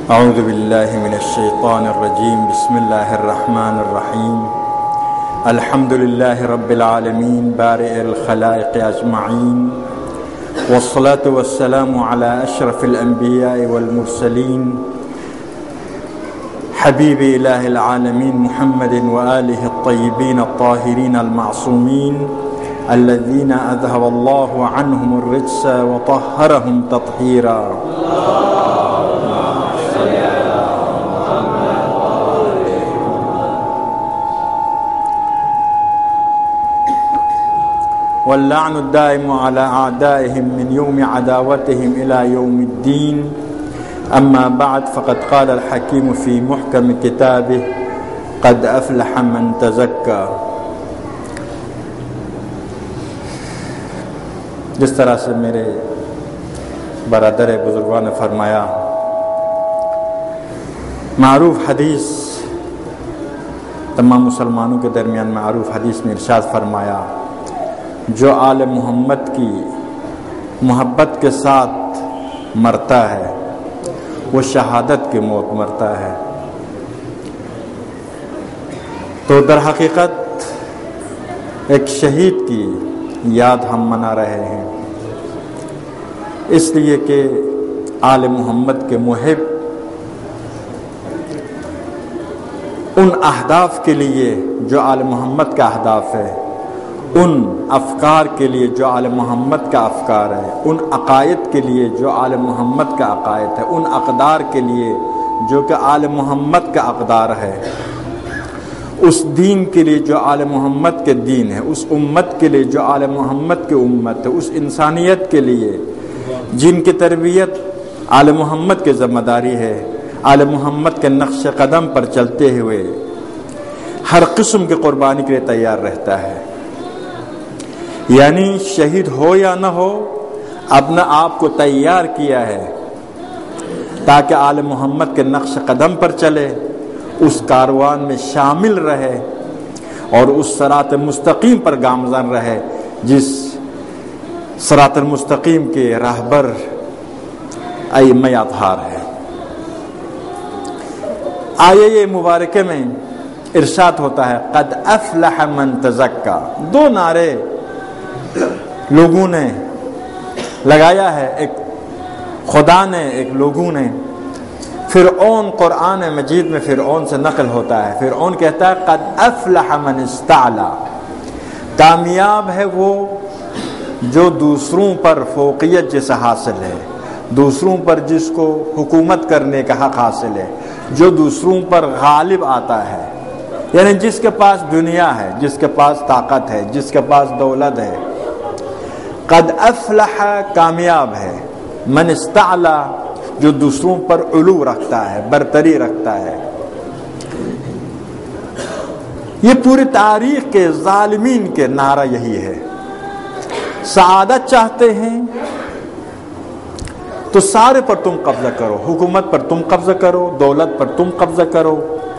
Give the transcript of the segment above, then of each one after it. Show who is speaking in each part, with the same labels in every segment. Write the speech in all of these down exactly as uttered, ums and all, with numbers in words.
Speaker 1: اعوذ باللہ من الشیطان الرجیم بسم اللہ الرحمن الرحیم الحمد للہ رب العالمین بارئ الخلائق اجمعین والصلاة والسلام علی اشرف الانبیاء والمرسلین حبیب الہ العالمین محمد وآلہ الطیبین الطاہرین المعصومین الذین اذهب اللہ عنہم الرجس وطہرہم تطہیرا. واللعن الدائم على أعدائهم من يوم عداوتهم إلى يوم الدين. أما بعد فقد قال الحكيم في محكم كتابه قد أفلح من تزكى. جس طرح سے میرے برادر بزرگان نے فرمایا، معروف حدیث تمام مسلمانوں کے درمیان معروف حدیث میں ارشاد فرمایا، جو آل محمد کی محبت کے ساتھ مرتا ہے وہ شہادت کی موت مرتا ہے. تو در حقیقت ایک شہید کی یاد ہم منا رہے ہیں، اس لیے کہ آل محمد کے محب ان اہداف کے لیے جو آل محمد کا اہداف ہے، ان افکار کے لیے جو آل محمد کا افکار ہے، ان عقائد کے لیے جو آل محمد کا عقائد ہے، ان اقدار کے لیے جو کہ آل محمد کا اقدار ہے، اس دین کے لیے جو آل محمد کے دین ہے، اس امت کے لیے جو آل محمد کی امت ہے، اس انسانیت کے لیے جن کی تربیت آل محمد کی ذمہ داری ہے، آل محمد کے نقش قدم پر چلتے ہوئے ہر قسم کی قربانی کے لیے تیار رہتا ہے. یعنی شہید ہو یا نہ ہو اپنا آپ کو تیار کیا ہے تاکہ آل محمد کے نقش قدم پر چلے، اس کاروان میں شامل رہے اور اس صراط مستقیم پر گامزن رہے جس صراط المستقیم کے راہبر ائمہ اطہار ہے. آیہ مبارکہ میں ارشاد ہوتا ہے قد افلح من تزکا. دو نعرے لوگوں نے لگایا ہے، ایک خدا نے ایک لوگوں نے. فرعون قرآن مجید میں فرعون سے نقل ہوتا ہے، فرعون کہتا ہے قد افلح من استعلا. کامیاب ہے وہ جو دوسروں پر فوقیت جسے حاصل ہے، دوسروں پر جس کو حکومت کرنے کا حق حاصل ہے، جو دوسروں پر غالب آتا ہے، یعنی جس کے پاس دنیا ہے، جس کے پاس طاقت ہے، جس کے پاس دولت ہے. قد افلح کامیاب ہے، من استعلا جو دوسروں پر علو رکھتا ہے، برتری رکھتا ہے. یہ پوری تاریخ کے ظالمین کے نعرہ یہی ہے. سعادت چاہتے ہیں تو سارے پر تم قبضہ کرو، حکومت پر تم قبضہ کرو، دولت پر تم قبضہ کرو،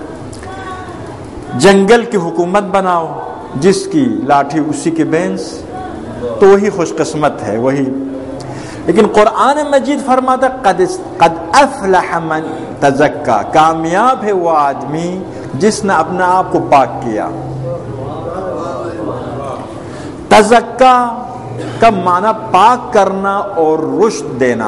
Speaker 1: جنگل کی حکومت بناؤ، جس کی لاٹھی اسی کی بینس، تو وہی خوش قسمت ہے وہی. لیکن قرآن مجید فرماتا قد قد افلح من تزکا، کامیاب ہے وہ آدمی جس نے اپنے آپ کو پاک کیا. تزکا کا معنی پاک کرنا اور رشد دینا،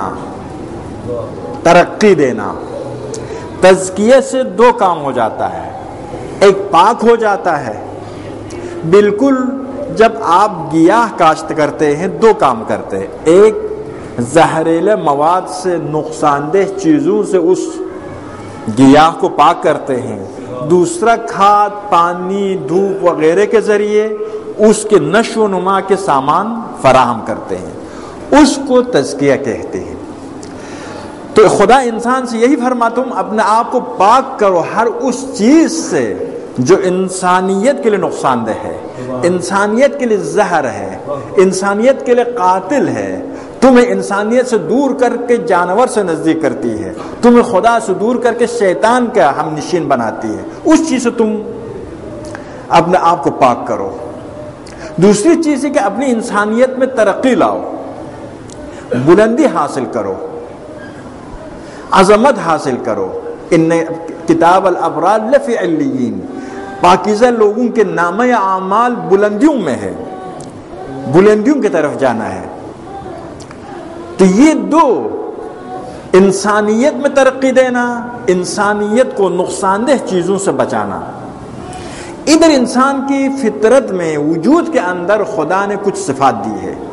Speaker 1: ترقی دینا. تزکیے سے دو کام ہو جاتا ہے، ایک پاک ہو جاتا ہے. بالکل جب آپ گیاہ کاشت کرتے ہیں دو کام کرتے ہیں، ایک زہریلے مواد سے، نقصان دہ چیزوں سے اس گیاہ کو پاک کرتے ہیں، دوسرا کھاد پانی دھوپ وغیرہ کے ذریعے اس کے نشو و نما کے سامان فراہم کرتے ہیں، اس کو تزکیہ کہتے ہیں. تو خدا انسان سے یہی فرماتا ہوں اپنے آپ کو پاک کرو ہر اس چیز سے جو انسانیت کے لیے نقصان دہ ہے، انسانیت کے لیے زہر ہے، انسانیت کے لیے قاتل ہے، تمہیں انسانیت سے دور کر کے جانور سے نزدیک کرتی ہے، تمہیں خدا سے دور کر کے شیطان کا ہم نشین بناتی ہے. اس چیز سے تم اپنے آپ کو پاک کرو. دوسری چیز ہے کہ اپنی انسانیت میں ترقی لاؤ، بلندی حاصل کرو. عظمت حاصل کرو. ان کتاب الابرار لفی علیین، پاکیزہ لوگوں کے نامہ اعمال بلندیوں میں ہے، بلندیوں کی طرف جانا ہے. تو یہ دو، انسانیت میں ترقی دینا، انسانیت کو نقصان دہ چیزوں سے بچانا. ادھر انسان کی فطرت میں، وجود کے اندر خدا نے کچھ صفات دی ہے،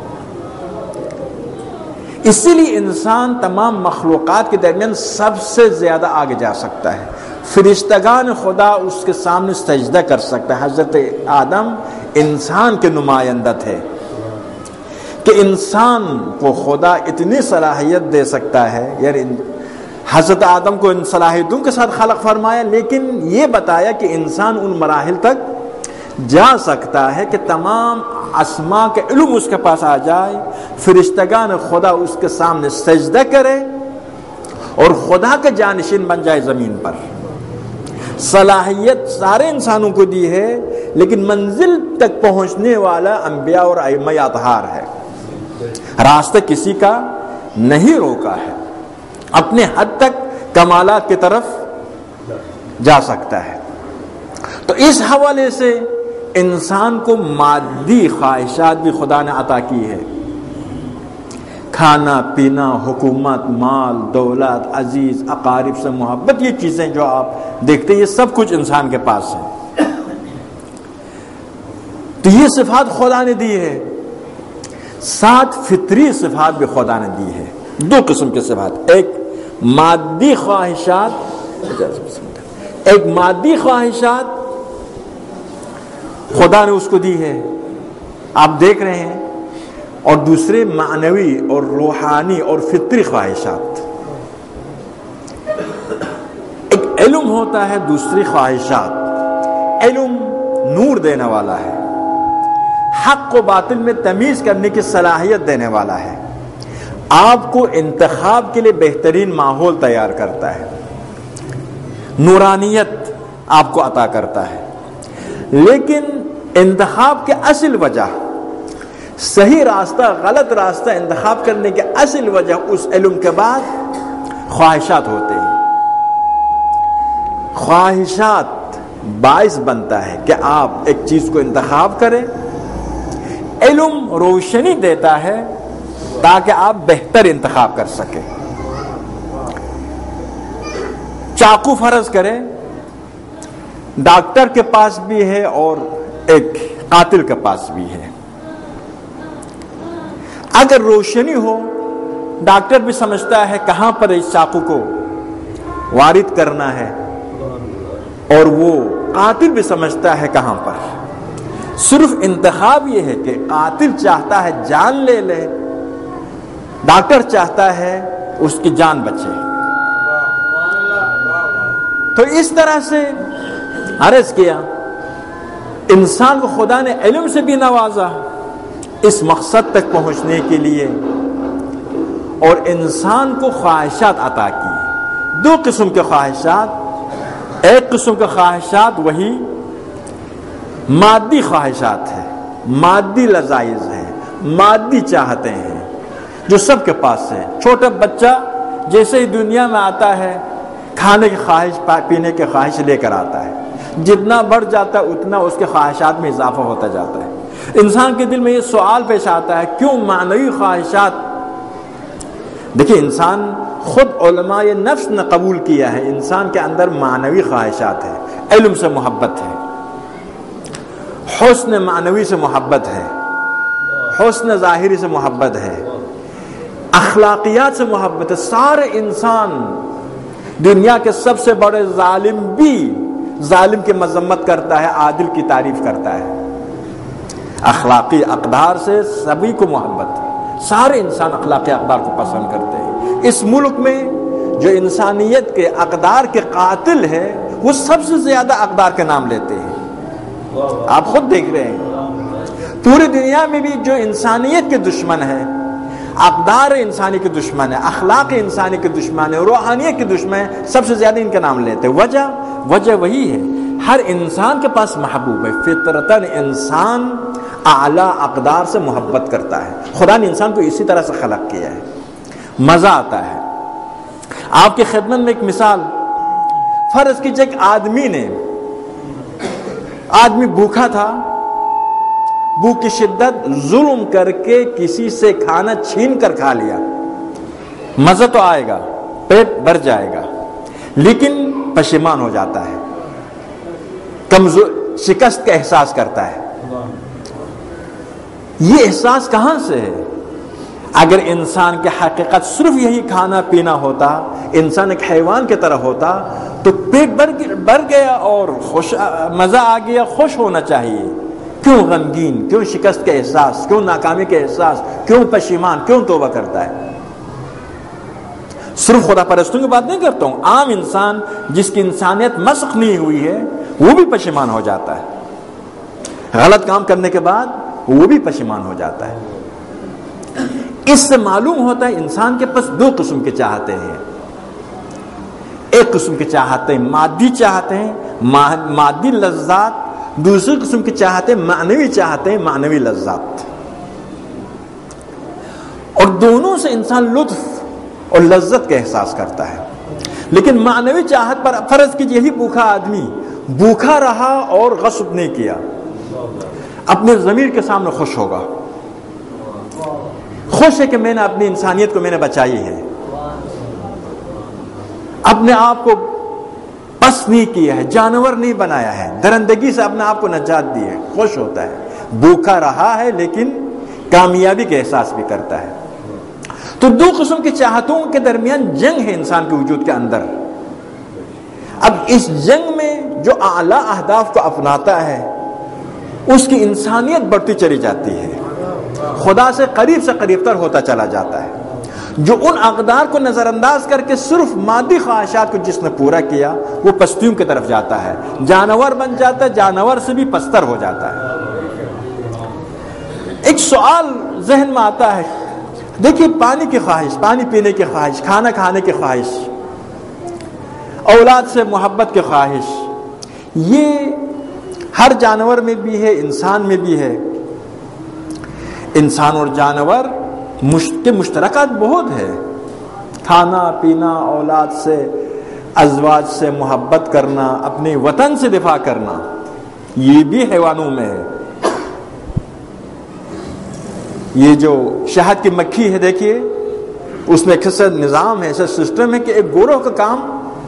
Speaker 1: اسی لیے انسان تمام مخلوقات کے درمیان سب سے زیادہ آگے جا سکتا ہے. فرشتگان خدا اس کے سامنے سجدہ کر سکتا ہے. حضرت آدم انسان کے نمائندہ تھے کہ انسان کو خدا اتنی صلاحیت دے سکتا ہے، یعنی حضرت آدم کو ان صلاحیتوں کے ساتھ خلق فرمایا، لیکن یہ بتایا کہ انسان ان مراحل تک جا سکتا ہے کہ تمام اسماء کے علم اس کے پاس آ جائے، فرشتگان خدا اس کے سامنے سجدہ کرے اور خدا کا جانشین بن جائے زمین پر. صلاحیت سارے انسانوں کو دی ہے، لیکن منزل تک پہنچنے والا انبیاء اور ائمہ اطہار ہے. راستہ کسی کا نہیں روکا ہے، اپنے حد تک کمالات کی طرف جا سکتا ہے. تو اس حوالے سے انسان کو مادی خواہشات بھی خدا نے عطا کی ہے. کھانا پینا، حکومت، مال، دولت، عزیز، اقارب سے محبت، یہ چیزیں جو آپ دیکھتے ہیں یہ سب کچھ انسان کے پاس ہے. تو یہ صفات خدا نے دی ہے. سات فطری صفات بھی خدا نے دی ہے. دو قسم کے صفات، ایک مادی خواہشات، ایک مادی خواہشات خدا نے اس کو دی ہے، آپ دیکھ رہے ہیں، اور دوسرے معنوی اور روحانی اور فطری خواہشات. ایک علم ہوتا ہے، دوسری خواہشات. علم نور دینے والا ہے، حق و باطل میں تمیز کرنے کی صلاحیت دینے والا ہے، آپ کو انتخاب کے لیے بہترین ماحول تیار کرتا ہے، نورانیت آپ کو عطا کرتا ہے. لیکن انتخاب کے اصل وجہ، صحیح راستہ غلط راستہ انتخاب کرنے کے اصل وجہ اس علم کے بعد خواہشات ہوتے ہیں. خواہشات باعث بنتا ہے کہ آپ ایک چیز کو انتخاب کریں. علم روشنی دیتا ہے تاکہ آپ بہتر انتخاب کر سکیں. چاقو فرض کریں، ڈاکٹر کے پاس بھی ہے اور ایک قاتل کے پاس بھی ہے. اگر روشنی ہو، ڈاکٹر بھی سمجھتا ہے کہاں پر اس چاقو کو وارد کرنا ہے، اور وہ قاتل بھی سمجھتا ہے کہاں پر. صرف انتخاب یہ ہے کہ قاتل چاہتا ہے جان لے لے، ڈاکٹر چاہتا ہے اس کی جان بچے. تو اس طرح سے عرض کیا، انسان کو خدا نے علم سے بھی نوازا اس مقصد تک پہنچنے کے لیے، اور انسان کو خواہشات عطا کی. دو قسم کے خواہشات، ایک قسم کے خواہشات وہی مادی خواہشات ہے، مادی لذائذ ہے، مادی چاہتے ہیں جو سب کے پاس ہے. چھوٹا بچہ جیسے ہی دنیا میں آتا ہے کھانے کی خواہش، پینے کی خواہش لے کر آتا ہے. جتنا بڑھ جاتا ہے اتنا اس کے خواہشات میں اضافہ ہوتا جاتا ہے. انسان کے دل میں یہ سوال پیش آتا ہے کیوں معنوی خواہشات. دیکھیں انسان خود علماء نفس نے قبول کیا ہے انسان کے اندر معنوی خواہشات ہے. علم سے محبت ہے، حسن معنوی سے محبت ہے، حسن ظاہری سے محبت ہے، اخلاقیات سے محبت ہے. سارے انسان، دنیا کے سب سے بڑے ظالم بھی ظالم کی مذمت کرتا ہے، عادل کی تعریف کرتا ہے. اخلاقی اقدار سے سبھی کو محبت ہے، سارے انسان اخلاقی اقدار کو پسند کرتے ہیں. اس ملک میں جو انسانیت کے اقدار کے قاتل ہے وہ سب سے زیادہ اقدار کے نام لیتے ہیں. آپ خود دیکھ رہے ہیں پوری دنیا میں بھی جو انسانیت کے دشمن ہے، اقدار انسانی کے دشمن ہے، اخلاق انسانی کے دشمن ہے، روحانیت کے دشمن ہے، سب سے زیادہ ان کا نام لیتے ہیں. وجہ وجہ وہی ہے، ہر انسان کے پاس محبوب ہے. فطرتاً انسان اعلیٰ اقدار سے محبت کرتا ہے. خدا نے انسان کو اسی طرح سے خلق کیا ہے. مزہ آتا ہے آپ کی خدمت میں ایک مثال، فرض کیجئے ایک آدمی نے آدمی بھوکا تھا، بھوک کی شدت، ظلم کر کے کسی سے کھانا چھین کر کھا لیا، مزہ تو آئے گا، پیٹ بھر جائے گا، لیکن پشیمان ہو جاتا ہے، کمزور، شکست کا احساس کرتا ہے۔ یہ احساس کہاں سے ہے؟ اگر انسان کی حقیقت صرف یہی کھانا پینا ہوتا، انسان ایک حیوان کی طرح ہوتا تو پیٹ بھر گیا اور خوش، مزہ آ گیا، خوش ہونا چاہیے۔ کیوں غمگین، کیوں شکست کا احساس، کیوں ناکامی کا احساس، کیوں پشیمان، کیوں توبہ کرتا ہے؟ صرف خدا پرستوں کی بات نہیں کرتا ہوں، عام انسان جس کی انسانیت مسخ نہیں ہوئی ہے وہ بھی پشیمان ہو جاتا ہے، غلط کام کرنے کے بعد وہ بھی پشیمان ہو جاتا ہے۔ اس سے معلوم ہوتا ہے انسان کے پاس دو قسم کے چاہتے ہیں، ایک قسم کے چاہتے ہیں مادی چاہتے ہیں، مادی لذات، دوسری قسم کے چاہتے ہیں معنوی چاہتے ہیں، معنوی لذات، اور دونوں سے انسان لطف اور لذت کا احساس کرتا ہے۔ لیکن معنوی چاہت پر فرض کیجئے یہی بھوکا آدمی بھوکا رہا اور غصب نہیں کیا، اپنے ضمیر کے سامنے خوش ہوگا، خوش ہے کہ میں نے اپنی انسانیت کو میں نے بچائی ہے، اپنے آپ کو پس نہیں کیا ہے، جانور نہیں بنایا ہے، درندگی سے اپنے آپ کو نجات دی ہے، خوش ہوتا ہے۔ بھوکا رہا ہے لیکن کامیابی کا احساس بھی کرتا ہے۔ تو دو قسم کے چاہتوں کے درمیان جنگ ہے انسان کے وجود کے اندر۔ اب اس جنگ میں جو اعلیٰ اہداف کو اپناتا ہے اس کی انسانیت بڑھتی چلی جاتی ہے، خدا سے قریب سے قریب تر ہوتا چلا جاتا ہے۔ جو ان اقدار کو نظر انداز کر کے صرف مادی خواہشات کو جس نے پورا کیا وہ پستیوں کی طرف جاتا ہے، جانور بن جاتا ہے، جانور سے بھی پستر ہو جاتا ہے۔ ایک سوال ذہن میں آتا ہے، دیکھیے پانی کی خواہش، پانی پینے کی خواہش، کھانا کھانے کی خواہش، اولاد سے محبت کی خواہش، یہ ہر جانور میں بھی ہے، انسان میں بھی ہے۔ انسان اور جانور کے مشترکات بہت ہے، کھانا پینا، اولاد سے، ازواج سے محبت کرنا، اپنے وطن سے دفاع کرنا، یہ بھی حیوانوں میں ہے۔ یہ جو شہد کی مکھی ہے دیکھیے، اس میں ایک ایسا نظام ہے، ایسا سسٹم ہے کہ ایک گروہ کا کام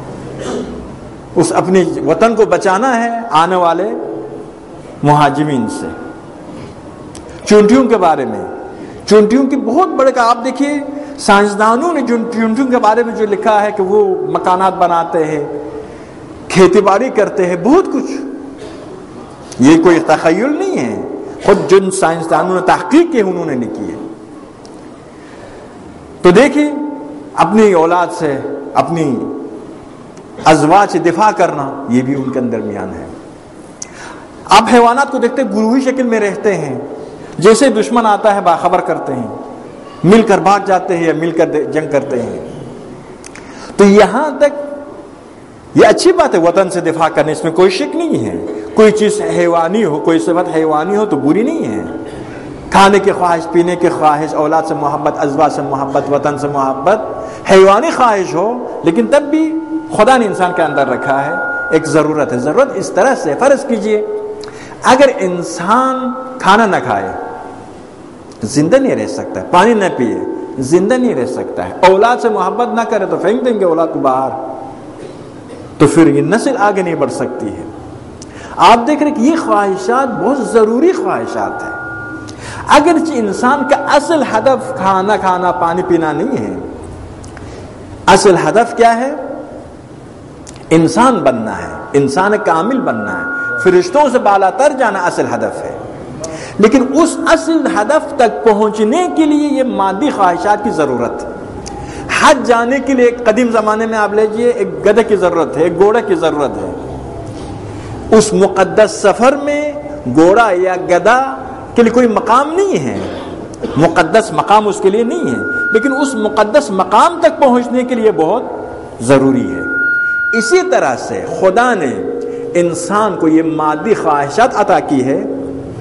Speaker 1: اس اپنے وطن کو بچانا ہے آنے والے مہاجمین سے۔ چونٹیوں کے بارے میں، چونٹیوں کی بہت بڑے کا آپ دیکھیے، سائنسدانوں نے چونٹیوں کے بارے میں جو لکھا ہے کہ وہ مکانات بناتے ہیں، کھیتی باڑی کرتے ہیں، بہت کچھ، یہ کوئی تخیل نہیں ہے، خود جن سائنسدانوں نے تحقیق کی انہوں نے نہیں کی ہے۔ تو دیکھیے اپنی اولاد سے، اپنی ازواج سے دفاع کرنا، یہ بھی ان کے درمیان ہے۔ آپ حیوانات کو دیکھتے گروہی شکل میں رہتے ہیں، جیسے دشمن آتا ہے باخبر کرتے ہیں، مل کر بھاگ جاتے ہیں یا مل کر جنگ کرتے ہیں۔ تو یہاں تک یہ اچھی بات ہے، وطن سے دفاع کرنے، اس میں کوئی شک نہیں ہے۔ کوئی چیز حیوانی ہو، کوئی صفت حیوانی ہو تو بری نہیں ہے۔ کھانے کی خواہش، پینے کی خواہش، اولاد سے محبت، ازواج سے محبت، وطن سے محبت، حیوانی خواہش ہو، لیکن تب بھی خدا نے انسان کے اندر رکھا ہے ایک ضرورت ہے۔ ضرورت اس طرح سے، فرض کیجئے اگر انسان کھانا نہ کھائے زندہ نہیں رہ سکتا ہے، پانی نہ پیے زندہ نہیں رہ سکتا ہے، اولاد سے محبت نہ کرے تو پھینک دیں گے اولاد کو باہر، تو پھر یہ نسل آگے نہیں بڑھ سکتی ہے۔ آپ دیکھ رہے کہ یہ خواہشات بہت ضروری خواہشات ہیں، اگرچہ انسان کا اصل ہدف کھانا کھانا، پانی پینا نہیں ہے۔ اصل ہدف کیا ہے؟ انسان بننا ہے، انسان کامل بننا ہے، فرشتوں سے بالا تر جانا اصل ہدف ہے۔ لیکن اس اصل ہدف تک پہنچنے کے لیے یہ مادی خواہشات کی ضرورت ہے۔ حج جانے کے لیے قدیم زمانے میں آپ لیجئے ایک گدھے کی ضرورت ہے، ایک گھوڑے کی ضرورت ہے۔ اس مقدس سفر میں گھوڑا یا گدھا کے لیے کوئی مقام نہیں ہے، مقدس مقام اس کے لیے نہیں ہے، لیکن اس مقدس مقام تک پہنچنے کے لیے بہت ضروری ہے۔ اسی طرح سے خدا نے انسان کو یہ مادی خواہشات عطا کی ہے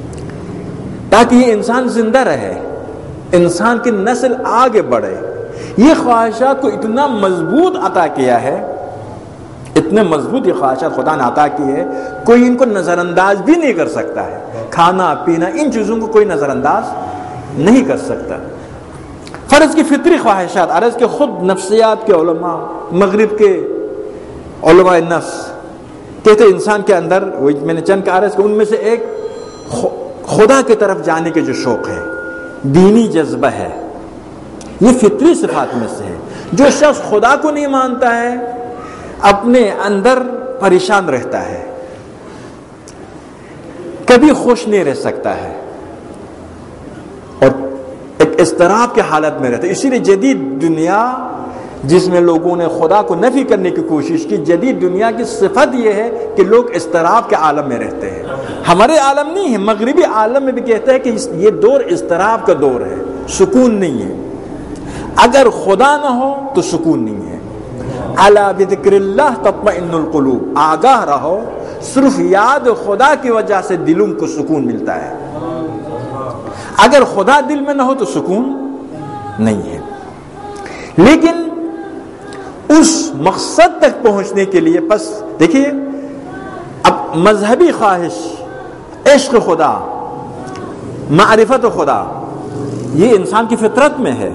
Speaker 1: تاکہ یہ انسان زندہ رہے، انسان کی نسل آگے بڑھے۔ یہ خواہشات کو اتنا مضبوط عطا کیا ہے، اتنے مضبوط یہ خواہشات خدا نے عطا کی ہے، کوئی ان کو نظر انداز بھی نہیں کر سکتا ہے۔ کھانا پینا ان چیزوں کو کوئی نظر انداز نہیں کر سکتا۔ فرض کی فطری خواہشات، عرض کے خود نفسیات کے علماء، مغرب کے علماء نفس کہتے انسان کے اندر، میں نے چند کا عرض کہ ان میں سے ایک خدا کی طرف جانے کے جو شوق ہے، دینی جذبہ ہے، یہ فطری صفات میں سے ہے۔ جو شخص خدا کو نہیں مانتا ہے اپنے اندر پریشان رہتا ہے، کبھی خوش نہیں رہ سکتا ہے اور ایک اضطراب کی حالت میں رہتا ہے۔ اسی لیے جدید دنیا جس میں لوگوں نے خدا کو نفی کرنے کی کوشش کی، جدید دنیا کی صفت یہ ہے کہ لوگ اضطراب کے عالم میں رہتے ہیں۔ ہمارے عالم نہیں ہے، مغربی عالم میں بھی کہتے ہیں کہ یہ دور اضطراب کا دور ہے، سکون نہیں ہے۔ اگر خدا نہ ہو تو سکون نہیں ہے۔ الا بذکر اللہ تطمئن القلوب، آگاہ رہو، صرف یاد خدا کی وجہ سے دلوں کو سکون ملتا ہے۔ اگر خدا دل میں نہ ہو تو سکون نہیں ہے۔ لیکن اس مقصد تک پہنچنے کے لیے پس دیکھیے، اب مذہبی خواہش، عشق خدا، معرفت خدا، یہ انسان کی فطرت میں ہے۔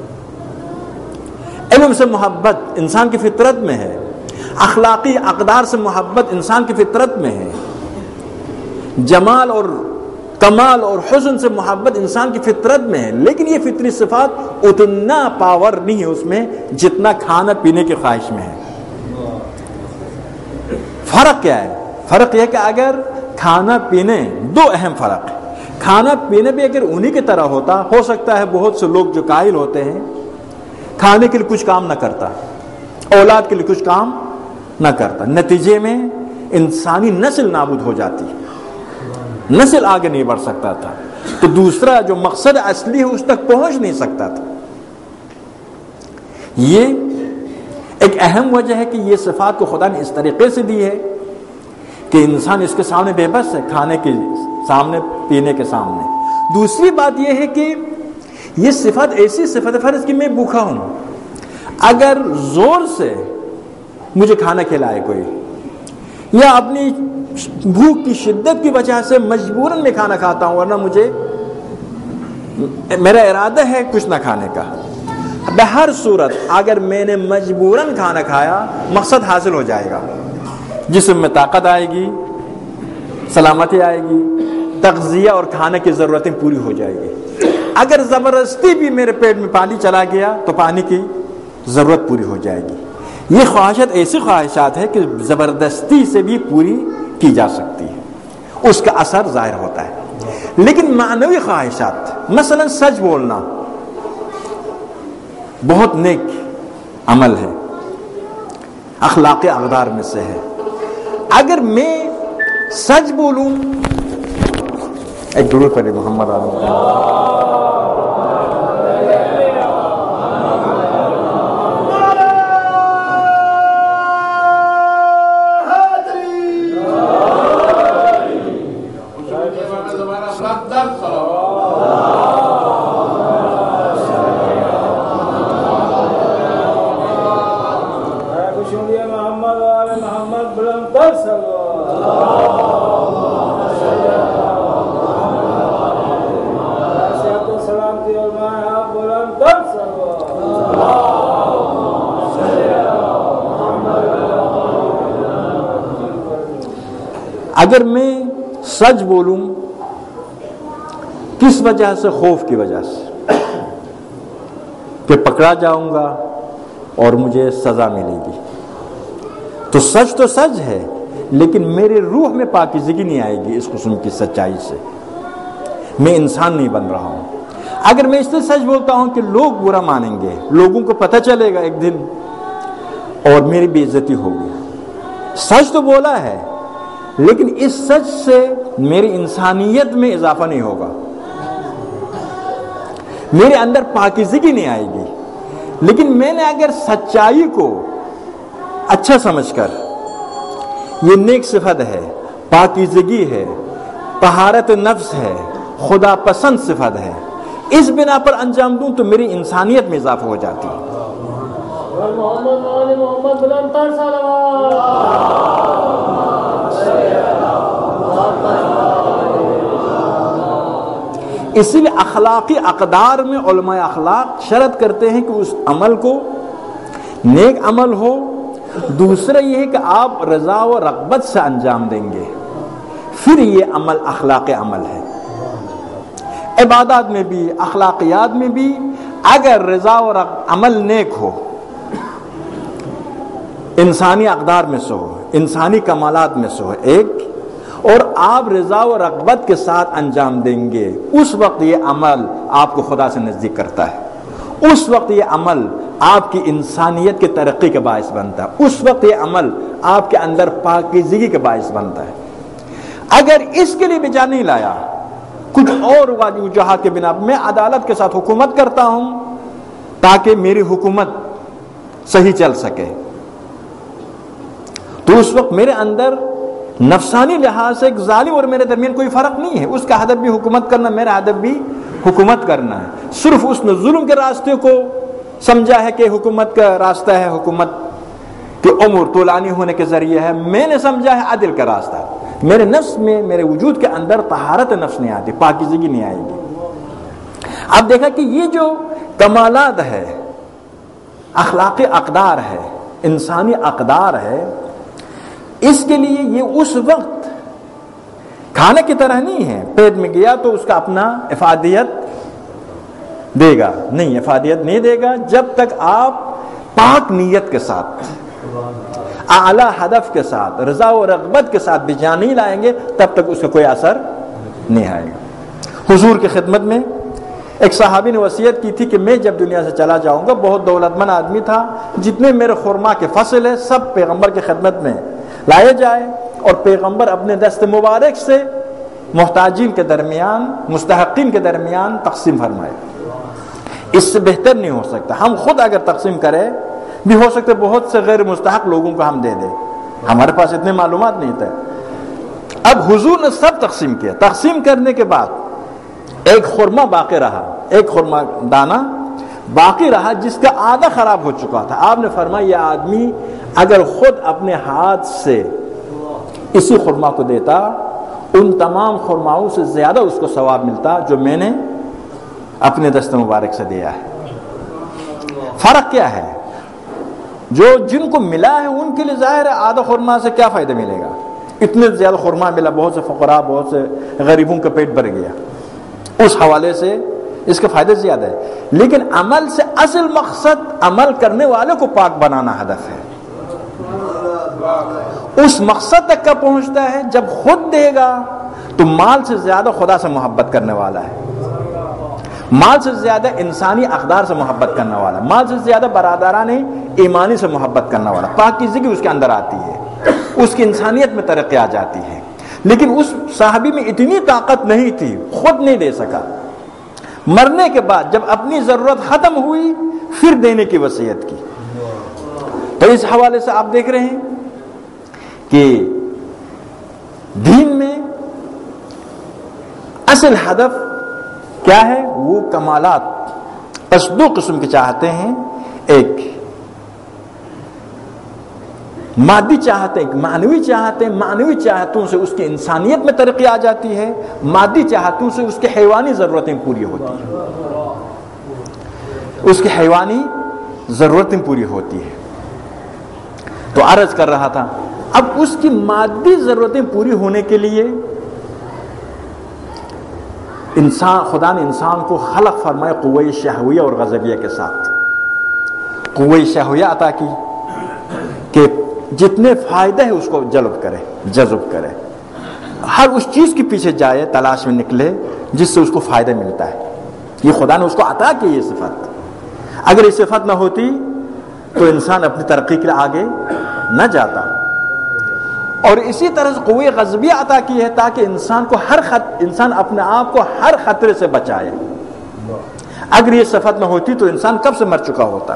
Speaker 1: علم سے محبت انسان کی فطرت میں ہے، اخلاقی اقدار سے محبت انسان کی فطرت میں ہے، جمال اور کمال اور حسن سے محبت انسان کی فطرت میں ہے۔ لیکن یہ فطری صفات اتنا پاور نہیں ہے اس میں جتنا کھانا پینے کی خواہش میں ہے۔ فرق کیا ہے؟ فرق یہ کہ اگر کھانا پینے، دو اہم فرق ہے۔ کھانا پینے بھی اگر انہی کی طرح ہوتا، ہو سکتا ہے بہت سے لوگ جو قائل ہوتے ہیں کھانے کے لیے کچھ کام نہ کرتا، اولاد کے لیے کچھ کام نہ کرتا، نتیجے میں انسانی نسل نابود ہو جاتی، نسل آگے نہیں بڑھ سکتا تھا، تو دوسرا جو مقصد اصلی ہے اس تک پہنچ نہیں سکتا تھا۔ یہ ایک اہم وجہ ہے کہ یہ صفات کو خدا نے اس طریقے سے دی ہے کہ انسان اس کے سامنے بے بس ہے، کھانے کے سامنے، پینے کے سامنے۔ دوسری بات یہ ہے کہ یہ صفت ایسی صفت فرض کہ میں بھوکا ہوں، اگر زور سے مجھے کھانا کھلائے کوئی، یا اپنی بھوک کی شدت کی وجہ سے مجبوراً میں کھانا کھاتا ہوں، ورنہ مجھے میرا ارادہ ہے کچھ نہ کھانے کا، بہر صورت اگر میں نے مجبوراً کھانا کھایا مقصد حاصل ہو جائے گا، جسم میں طاقت آئے گی، سلامتی آئے گی، تغذیہ اور کھانے کی ضرورتیں پوری ہو جائے گی۔ اگر زبردستی بھی میرے پیٹ میں پانی چلا گیا تو پانی کی ضرورت پوری ہو جائے گی۔ یہ خواہشات ایسی خواہشات ہے کہ زبردستی سے بھی پوری کی جا سکتی ہے، اس کا اثر ظاہر ہوتا ہے۔ لیکن معنوی خواہشات، مثلا سچ بولنا بہت نیک عمل ہے، اخلاقی اقدار میں سے ہے۔ اگر میں سچ بولوں، ایک درود پڑھیں محمد علیہ اگر میں سچ بولوں کس وجہ سے؟ خوف کی وجہ سے کہ پکڑا جاؤں گا اور مجھے سزا ملے گی، تو سچ تو سچ ہے لیکن میرے روح میں پاکیزگی نہیں آئے گی اس قسم کی سچائی سے، میں انسان نہیں بن رہا ہوں۔ اگر میں اس لیے سچ بولتا ہوں کہ لوگ برا مانیں گے، لوگوں کو پتہ چلے گا ایک دن اور میری بے عزتی ہوگی، سچ تو بولا ہے لیکن اس سچ سے میری انسانیت میں اضافہ نہیں ہوگا، میرے اندر پاکیزگی نہیں آئے گی۔ لیکن میں نے اگر سچائی کو اچھا سمجھ کر، یہ نیک صفت ہے، پاکیزگی ہے، طہارت نفس ہے، خدا پسند صفت ہے، اس بنا پر انجام دوں تو میری انسانیت میں اضافہ ہو جاتی ہے۔
Speaker 2: محمد آل محمد بلند تر
Speaker 1: اسی لیے اخلاقی اقدار میں علماء اخلاق شرط کرتے ہیں کہ اس عمل کو نیک عمل ہو، دوسرا یہ ہے کہ آپ رضا و رغبت سے انجام دیں گے، پھر یہ عمل اخلاق عمل ہے۔ عبادات میں بھی اخلاقیات میں بھی اگر رضا و عمل نیک ہو، انسانی اقدار میں سے ہو، انسانی کمالات میں سے ہو ایک، اور آپ رضا و رغبت کے ساتھ انجام دیں گے، اس وقت یہ عمل آپ کو خدا سے نزدیک کرتا ہے، اس وقت یہ عمل آپ کی انسانیت کے ترقی کے باعث بنتا ہے، اس وقت یہ عمل آپ کے اندر پاکیزگی کے باعث بنتا ہے۔ اگر اس کے لیے بھی جان نہیں لایا، کچھ اور وجوہات کے بنا میں عدالت کے ساتھ حکومت کرتا ہوں تاکہ میری حکومت صحیح چل سکے، تو اس وقت میرے اندر نفسانی لحاظ سے ایک ظالم اور میرے درمیان کوئی فرق نہیں ہے، اس کا ہدف بھی حکومت کرنا، میرا ہدف بھی حکومت کرنا ہے۔ صرف اس نے ظلم کے راستے کو سمجھا ہے کہ حکومت کا راستہ ہے، حکومت کی عمر طولانی ہونے کے ذریعے ہے، میں نے سمجھا ہے عدل کا راستہ۔ میرے نفس میں، میرے وجود کے اندر طہارت نفس نہیں آتی، پاکیزگی نہیں آئے گی۔ اب دیکھا کہ یہ جو کمالات ہے، اخلاقی اقدار ہے، انسانی اقدار ہے، اس کے لیے یہ اس وقت کھانے کی طرح نہیں ہے، پیٹ میں گیا تو اس کا اپنا افادیت دے گا، نہیں افادیت نہیں دے گا جب تک آپ پاک نیت کے ساتھ، اعلیٰ ہدف کے ساتھ، رضا و رغبت کے ساتھ بھی جان نہیں لائیں گے، تب تک اس کا کوئی اثر نہیں آئے گا۔ حضور کی خدمت میں ایک صحابی نے وصیت کی تھی کہ میں جب دنیا سے چلا جاؤں گا، بہت دولت مند آدمی تھا، جتنے میرے خرما کے فصل ہے سب پیغمبر کی خدمت میں لائے جائے، اور پیغمبر اپنے دست مبارک سے محتاجین کے درمیان، مستحقین کے درمیان تقسیم فرمائے۔ اس سے بہتر نہیں ہو سکتا۔ ہم خود اگر تقسیم کریں بھی ہو سکتا ہے بہت سے غیر مستحق لوگوں کو ہم دے دیں، ہمارے پاس اتنے معلومات نہیں تھے۔ اب حضور نے سب تقسیم کیا، تقسیم کرنے کے بعد ایک خرما باقی رہا، ایک خرما دانہ باقی رہا جس کا آدھا خراب ہو چکا تھا۔ آپ نے فرمایا یہ آدمی اگر خود اپنے ہاتھ سے اسی خرما کو دیتا، ان تمام خرماؤں سے زیادہ اس کو ثواب ملتا جو میں نے اپنے دست مبارک سے دیا ہے۔ فرق کیا ہے؟ جو جن کو ملا ہے ان کے لیے ظاہر ہے آدھا خرما سے کیا فائدہ ملے گا، اتنے زیادہ خرما ملا، بہت سے فقراء، بہت سے غریبوں کا پیٹ بھر گیا، اس حوالے سے اس کے فائدے زیادہ ہے۔ لیکن عمل سے اصل مقصد عمل کرنے والے کو پاک بنانا ہدف ہے۔ اس مقصد تک کا پہنچتا ہے جب خود دے گا تو مال سے زیادہ خدا سے محبت کرنے والا ہے، مال سے زیادہ انسانی اقدار سے محبت کرنے والا، مال سے زیادہ برادران ایمانی سے محبت کرنے والا، پاکیزگی اس کے اندر آتی ہے، اس کی انسانیت میں ترقی آ جاتی ہے۔ لیکن اس صحابی میں اتنی طاقت نہیں تھی، خود نہیں دے سکا، مرنے کے بعد جب اپنی ضرورت ختم ہوئی پھر دینے کی وصیت کی۔ تو اس حوالے سے آپ دیکھ رہے ہیں کہ دین میں اصل ہدف کیا ہے؟ وہ کمالات بس دو قسم کے چاہتے ہیں، ایک مادی چاہتے ہیں، معنوی چاہتے ہیں، معنوی چاہتوں سے اس کی انسانیت میں ترقی آ جاتی ہے، مادی چاہتوں سے اس کی حیوانی ضرورتیں پوری ہوتی ہیں، اس کی حیوانی ضرورتیں پوری ہوتی ہیں۔ تو عرض کر رہا تھا اب اس کی مادی ضرورتیں پوری ہونے کے لیے انسان، خدا نے انسان کو خلق فرمایا قوہ شہویہ اور غضبیہ کے ساتھ۔ قوہ شہویہ عطا کی کہ جتنے فائدے ہیں اس کو جلب کرے، جذب کرے، ہر اس چیز کے پیچھے جائے، تلاش میں نکلے جس سے اس کو فائدہ ملتا ہے۔ یہ خدا نے اس کو عطا کی یہ صفت۔ اگر یہ صفت نہ ہوتی تو انسان اپنی ترقی کے لیے آگے نہ جاتا۔ اور اسی طرح سے قوہ غضبیہ عطا کی ہے تاکہ انسان کو ہر خط انسان اپنے آپ کو ہر خطرے سے بچائے۔ اگر یہ صفت نہ ہوتی تو انسان کب سے مر چکا ہوتا۔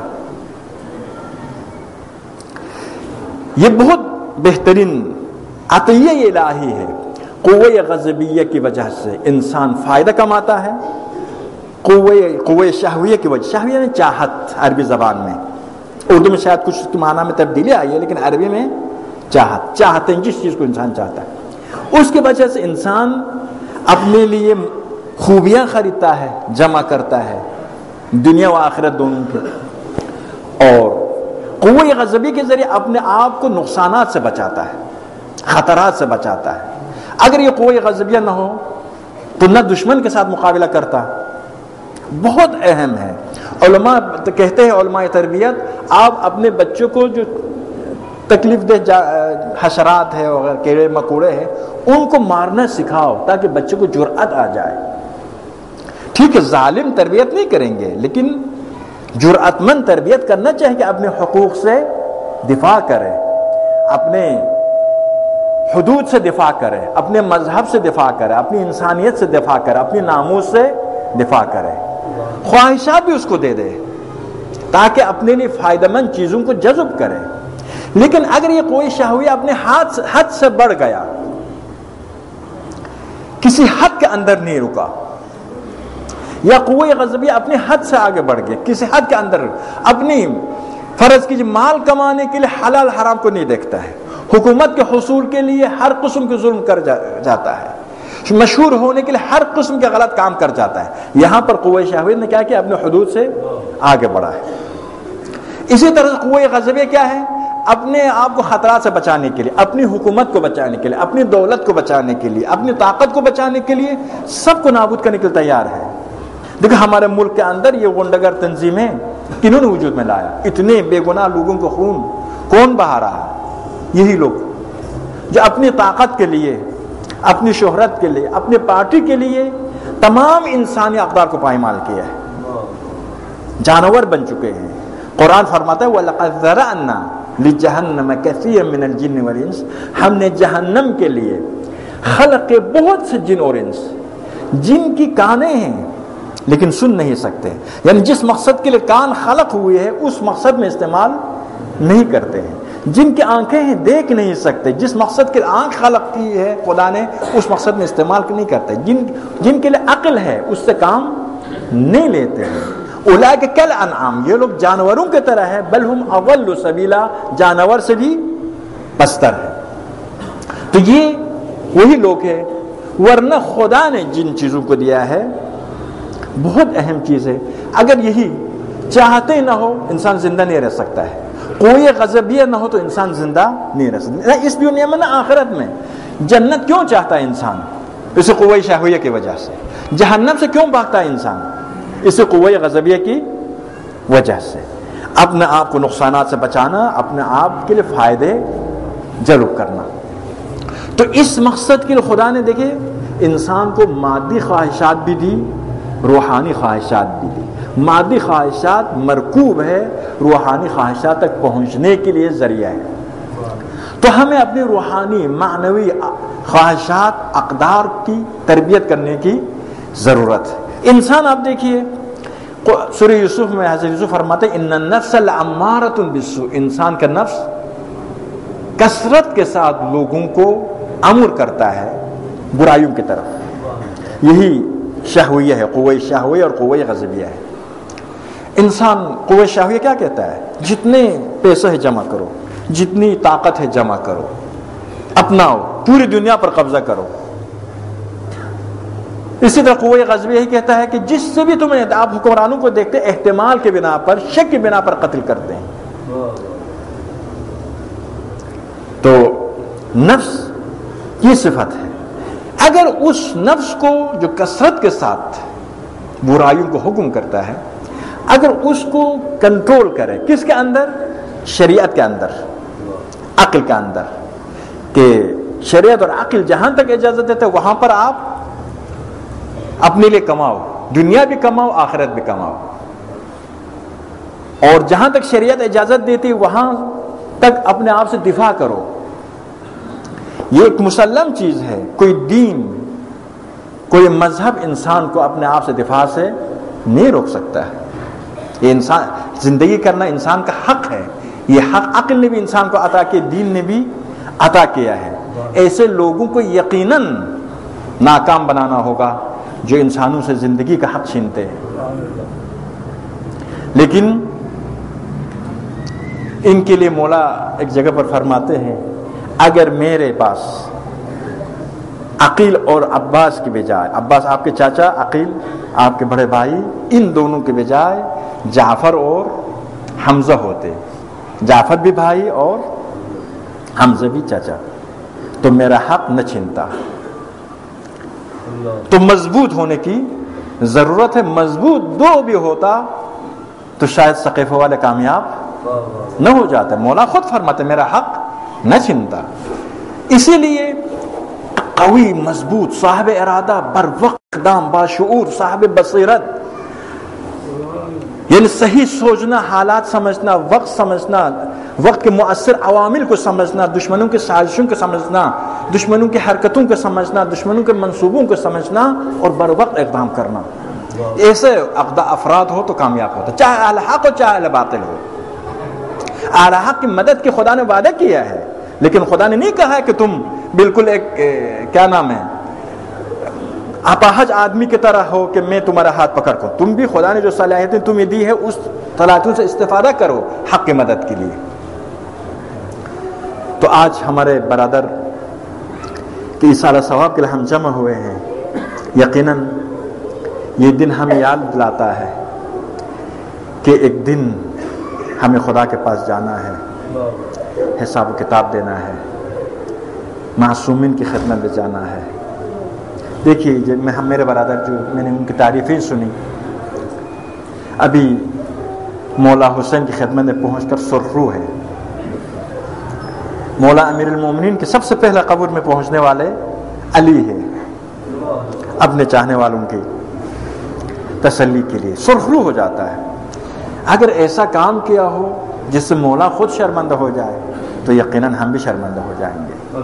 Speaker 1: یہ بہت بہترین عطیہ الہی ہے۔ قوہ غضبیہ کی وجہ سے انسان فائدہ کماتا ہے، قوے قوے شہویہ کی وجہ، شہویہ میں چاہت عربی زبان میں، اردو میں شاید کچھ اس کے معنی میں تبدیلی آئی ہے، لیکن عربی میں چاہت، چاہتے ہیں جس چیز کو انسان چاہتا ہے، اس کی وجہ سے انسان اپنے لیے خوبیاں خریدتا ہے، جمع کرتا ہے، دنیا و آخرت دونوں کے، اور قوہ غضبی کے ذریعے اپنے آپ کو نقصانات سے بچاتا ہے، خطرات سے بچاتا ہے۔ اگر یہ قوہ غضبیہ نہ ہو تو نہ دشمن کے ساتھ مقابلہ کرتا، بہت اہم ہے۔ علماء کہتے ہیں، علماء تربیت، آپ اپنے بچوں کو جو تکلیف دہ حشرات ہے اور کیڑے مکوڑے ہیں ان کو مارنا سکھاؤ تاکہ بچوں کو جرأت آ جائے۔ ٹھیک ہے، ظالم تربیت نہیں کریں گے، لیکن جرأت مند تربیت کرنا چاہیے کہ اپنے حقوق سے دفاع کرے، اپنے حدود سے دفاع کرے، اپنے مذہب سے دفاع کرے، اپنی انسانیت سے دفاع کرے، اپنی ناموس سے دفاع کرے، خواہشات بھی اس کو دے دے تاکہ اپنے لیے فائدہ مند چیزوں کو جذب کرے۔ لیکن اگر یہ کوئی شہویہ اپنے ہاتھ حد سے بڑھ گیا، کسی حد کے اندر نہیں رکا، یا قوہ غضبیہ اپنے حد سے آگے بڑھ گیا، کسی حد کے اندر اپنی فرض کی مال کمانے کے لیے حلال حرام کو نہیں دیکھتا ہے، حکومت کے حصول کے لیے ہر قسم کے ظلم کر جاتا ہے، مشہور ہونے کے لیے ہر قسم کے غلط کام کر جاتا ہے، یہاں پر قوہ شہویہ نے کیا کیا؟ اپنے حدود سے آگے بڑھا ہے۔ اسی طرح سے قوہ غضبیہ کیا ہے؟ اپنے آپ کو خطرات سے بچانے کے لیے، اپنی حکومت کو بچانے کے لیے، اپنی دولت کو بچانے کے لیے، اپنی طاقت کو بچانے کے لیے سب کو نابود کرنے کے لیے تیار ہے۔ دیکھو ہمارے ملک کے اندر یہ غنڈگر تنظیمیں کنہوں نے وجود میں لایا؟ اتنے بے گناہ لوگوں کو خون کون بہا رہا ہے؟ یہی لوگ جو اپنی طاقت کے لیے، اپنی شہرت کے لیے، اپنی پارٹی کے لیے تمام انسانی اقدار کو پائمال کیا ہے، جانور بن چکے ہیں۔ قرآن فرماتا ہے وَلَقَدْ ذَرَأْنَا لِجَهَنَّمَ كَثِيرًا مِنَ الْجِنِّ وَالْإِنسِ، ہم نے جہنم کے لیے خلق کے بہت سے جن اور انس، جن کی کانیں ہیں لیکن سن نہیں سکتے، یعنی جس مقصد کے لیے کان خلق ہوئے ہیں اس مقصد میں استعمال نہیں کرتے ہیں، جن کی آنکھیں ہیں دیکھ نہیں سکتے، جس مقصد کے لیے آنکھ خلق کی ہے خدا نے اس مقصد میں استعمال نہیں کرتے، جن جن کے لیے عقل ہے اس سے کام نہیں لیتے ہیں۔ اولئک کالانعام، یہ لوگ جانوروں کی طرح ہے، بل ہم اضل سبیلا، جانور سے بھی پستر ہے۔ تو یہ وہی لوگ ہیں، ورنہ خدا نے جن چیزوں کو دیا ہے بہت اہم چیز ہے، اگر یہی چاہتے نہ ہو انسان زندہ نہیں رہ سکتا ہے، کوئی غضبیہ نہ ہو تو انسان زندہ نہیں رہ سکتا، نہ اس دنیا میں نہ آخرت میں۔ جنت کیوں چاہتا ہے انسان؟ اسے قوہ شہویہ کی وجہ سے۔ جہنم سے کیوں بھاگتا ہے انسان؟ اسے قوہ غضبیہ کی وجہ سے۔ اپنے آپ کو نقصانات سے بچانا، اپنے آپ کے لیے فائدے جلب کرنا۔ تو اس مقصد کے لیے خدا نے دیکھے انسان کو مادی خواہشات بھی دی، روحانی خواہشات بھی دی۔ مادی خواہشات مرکوب ہے، روحانی خواہشات تک پہنچنے کے لیے ذریعہ ہے۔ تو ہمیں اپنی روحانی معنوی خواہشات، اقدار کی تربیت کرنے کی ضرورت ہے۔ انسان آپ دیکھیے سورہ یوسف میں حضرت یوسف فرماتے ہیں ان النفس لامارۃ بالسوء، انسان کا نفس کثرت کے ساتھ لوگوں کو امر کرتا ہے برائیوں کی طرف۔ یہی شہویہ ہے، قوہ شہویہ اور قوہ غضبیہ ہے۔ انسان قوہ شہویہ کیا کہتا ہے؟ جتنے پیسے ہے جمع کرو، جتنی طاقت ہے جمع کرو، اپناؤ، پوری دنیا پر قبضہ کرو۔ اسی طرح قوہ غضبیہ یہی کہتا ہے کہ جس سے بھی تمہیں، آپ حکمرانوں کو دیکھتے احتمال کے بنا پر، شک کی بنا پر قتل کرتے ہیں۔ تو نفس کی صفت ہے، اگر اس نفس کو جو کثرت کے ساتھ برائیوں کو حکم کرتا ہے، اگر اس کو کنٹرول کرے، کس کے اندر؟ شریعت کے اندر، عقل کے اندر، کہ شریعت اور عقل جہاں تک اجازت دیتے وہاں پر آپ اپنے لیے کماؤ، دنیا بھی کماؤ، آخرت بھی کماؤ، اور جہاں تک شریعت اجازت دیتی وہاں تک اپنے آپ سے دفاع کرو۔ یہ ایک مسلم چیز ہے، کوئی دین، کوئی مذہب انسان کو اپنے آپ سے دفاع سے نہیں روک سکتا ہے۔ یہ انسان زندگی کرنا انسان کا حق ہے، یہ حق عقل نے بھی انسان کو عطا کیا، دین نے بھی عطا کیا ہے۔ ایسے لوگوں کو یقیناً ناکام بنانا ہوگا، جو انسانوں سے زندگی کا حق چھینتے ہیں. لیکن ان کے لیے مولا ایک جگہ پر فرماتے ہیں اگر میرے پاس عقیل اور عباس کی بجائے، عباس آپ کے چاچا، عقیل آپ کے بڑے بھائی، ان دونوں کے بجائے جعفر اور حمزہ ہوتے، جعفر بھی بھائی اور حمزہ بھی چاچا، تو میرا حق نہ چھینتا. تو مضبوط ہونے کی ضرورت ہے. مضبوط دو بھی ہوتا تو شاید ثقیفہ والے کامیاب نہ ہو جاتا. مولا خود فرماتے میرا حق نہ چھینتا. اسی لیے قوی، مضبوط، صاحب ارادہ، بر وقت اقدام، باشعور، صاحب بصیرت، یعنی صحیح سوچنا، حالات سمجھنا، وقت سمجھنا، وقت کے مؤثر عوامل کو سمجھنا، دشمنوں کی سازشوں کو سمجھنا، دشمنوں کی حرکتوں کو سمجھنا، دشمنوں کے منصوبوں کو سمجھنا اور بر وقت اقدام کرنا. ایسے افراد ہو تو کامیاب ہوتا، چاہے اہل حق ہو چاہے اہل باطل ہو. اہل حق کی مدد کی خدا نے وعدہ کیا ہے، لیکن خدا نے نہیں کہا ہے کہ تم بالکل ایک کیا نام ہے اپاہج آدمی کی طرح ہو کہ میں تمہارا ہاتھ پکڑ کر. تم بھی خدا نے جو صلاحیتیں تمہیں دی ہے اس صلاحیتوں سے استفادہ کرو حق کی مدد کے لیے. تو آج ہمارے برادر کی ایصال ثواب کے لیے ہم جمع ہوئے ہیں. یقیناً یہ دن ہمیں یاد دلاتا ہے کہ ایک دن ہمیں خدا کے پاس جانا ہے، حساب و کتاب دینا ہے، معصومین کی خدمت میں جانا ہے. دیکھیے جب میں ہم میرے برادر جو میں نے ان کی تعریفیں سنی، ابھی مولا حسین کی خدمت میں پہنچ کر سرخرو ہے. مولا امیر المومنین کے سب سے پہلے قبر میں پہنچنے والے علی ہے، اپنے چاہنے والوں کی تسلی کے لیے سرخرو ہو جاتا ہے. اگر ایسا کام کیا ہو جس سے مولا خود شرمندہ ہو جائے تو یقیناً ہم بھی شرمندہ ہو جائیں گے.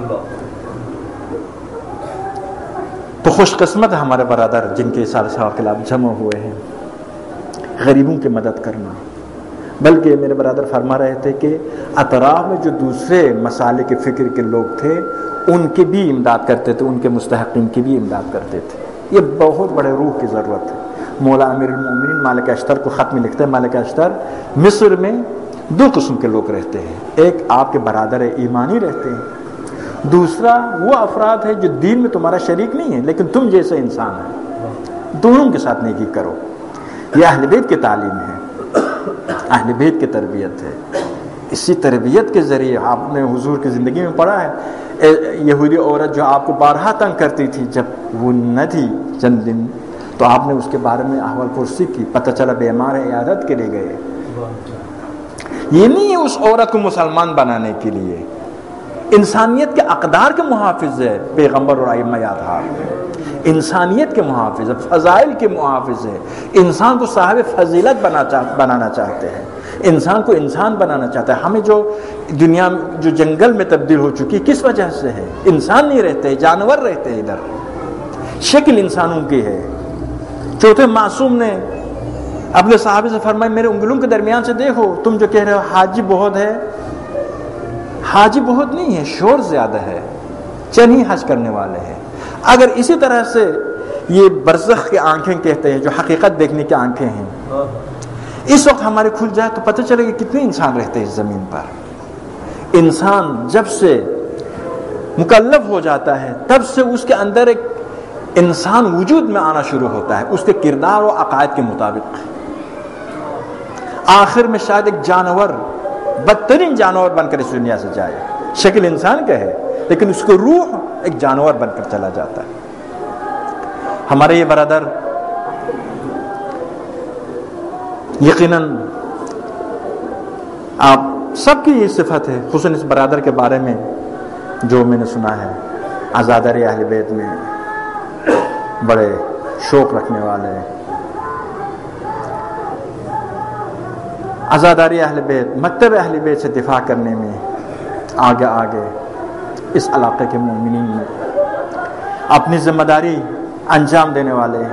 Speaker 1: تو خوش قسمت ہمارے برادر جن کے ایصال ثواب کے لیے جمع ہوئے ہیں. غریبوں کی مدد کرنا، بلکہ میرے برادر فرما رہے تھے کہ اطراف میں جو دوسرے مسالے کے فکر کے لوگ تھے ان کی بھی امداد کرتے تھے، ان کے مستحقین کی بھی امداد کرتے تھے. یہ بہت بڑے روح کی ضرورت ہے. مولا امیر المومنین مالک اشتر کو خط میں لکھتے ہیں مالک اشتر مصر میں دو قسم کے لوگ رہتے ہیں. ایک آپ کے برادر ایمانی رہتے ہیں، دوسرا وہ افراد ہے جو دین میں تمہارا شریک نہیں ہے لیکن تم جیسے انسان ہیں. دونوں کے ساتھ نیکی کرو. یہ اہل بیت کی تعلیم ہے، اہل بیت کی تربیت ہے. اسی تربیت کے ذریعے آپ نے حضور کی زندگی میں پڑھا ہے یہودی عورت جو آپ کو بارہا تنگ کرتی تھی، جب وہ نہ تھی چند دن تو آپ نے اس کے بارے میں احوال پرسی کی، پتہ چلا بیمار ہے، عیادت کے لیے گئے. یہ نہیں ہے اس عورت کو مسلمان بنانے کے لیے، انسانیت کے اقدار کے محافظ ہے پیغمبر اور ائمہ اطہار، انسانیت کے محافظ ہے، فضائل کے محافظ ہے. انسان کو صاحب فضیلت بنانا چاہتے ہیں، انسان کو انسان بنانا چاہتا ہے. ہمیں جو دنیا جو جنگل میں تبدیل ہو چکی کس وجہ سے ہے؟ انسان نہیں رہتے، جانور رہتے ہیں. ادھر شکل انسانوں کی ہے. چوتھے معصوم نے اپنے صحابی سے فرمایا میرے انگلوں کے درمیان سے دیکھو، تم جو کہہ رہے ہو حاجی بہت ہے، حاجی بہت نہیں ہے، شور زیادہ ہے، چند ہی حج کرنے والے ہیں. اگر اسی طرح سے یہ برزخ کی آنکھیں کہتے ہیں جو حقیقت دیکھنے کی آنکھیں ہیں، اس وقت ہمارے کھل جائے تو پتہ چلے کہ کتنے انسان رہتے ہیں اس زمین پر. انسان جب سے مکلف ہو جاتا ہے تب سے اس کے اندر ایک انسان وجود میں آنا شروع ہوتا ہے اس کے کردار و عقائد کے مطابق. آخر میں شاید ایک جانور، بدترین جانور بن کر اس دنیا سے جائے. شکل انسان کا ہے لیکن اس کو روح ایک جانور بن کر چلا جاتا ہے. ہمارے یہ برادر یقیناً آپ سب کی یہ صفت ہے، خصوصاً اس برادر کے بارے میں جو میں نے سنا ہے، عزاداری اہل بیت میں بڑے شوق رکھنے والے، عزاداری اہل بیت، مکتب اہل بیت سے دفاع کرنے میں آگے آگے اس علاقے کے مومنین میں اپنی ذمہ داری انجام دینے والے.